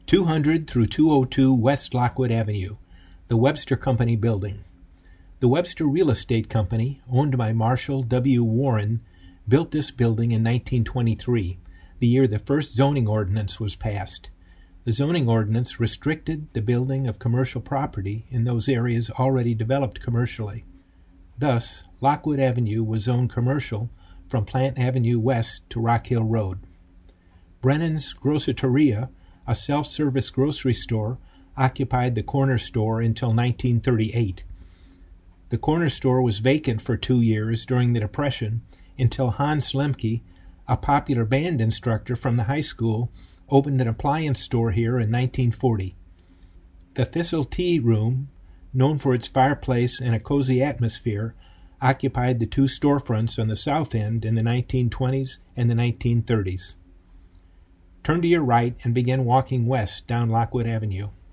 200 through 202 West Lockwood Avenue, the Webster Company Building. The Webster Real Estate Company, owned by Marshall W. Warren, built this building in 1923, the year the first zoning ordinance was passed. The zoning ordinance restricted the building of commercial property in those areas already developed commercially. Thus, Lockwood Avenue was zoned commercial from Plant Avenue west to Rock Hill Road. Brennan's Groceteria, a self-service grocery store, occupied the corner store until 1938. The corner store was vacant for 2 years during the Depression until Hans Lemke, a popular band instructor from the high school, opened an appliance store here in 1940. The Thistle Tea Room, known for its fireplace and a cozy atmosphere, occupied the 2 storefronts on the south end in the 1920s and the 1930s. Turn to your right and begin walking west down Lockwood Avenue.